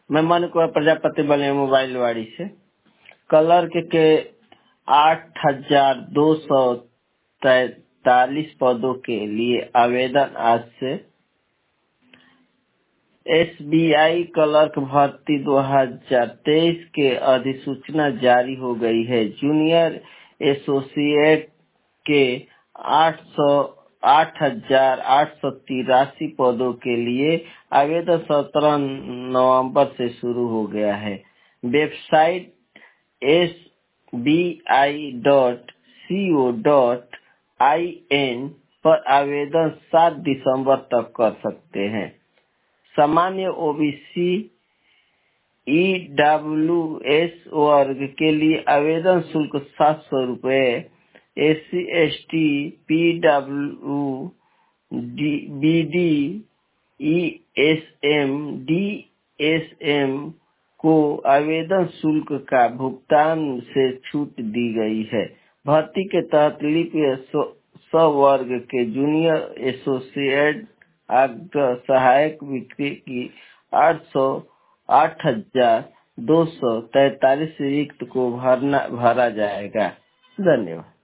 मैं मनु कुमार प्रजापति बने मोबाइल वाड़ी से। क्लर्क के 8,243 पदों के लिए आवेदन आज से। SBI क्लर्क भर्ती 2023 के अधिसूचना जारी हो गई है। जूनियर एसोसिएट के 8,883 पदों के लिए आवेदन 17 नवंबर से शुरू हो गया है। वेबसाइट sbi.co.in पर आवेदन 7 दिसंबर तक कर सकते हैं। सामान्य OBC EWS वर्ग के लिए आवेदन शुल्क 700 रुपए, SC ST PWBD ESM DSM को आवेदन शुल्क का भुगतान से छूट दी गई है। भर्ती के तहत लिपि वर्ग के जूनियर एसोसिएट अग्र सहायक बिक्री की 8,243 रिक्त को भरा जाएगा। धन्यवाद।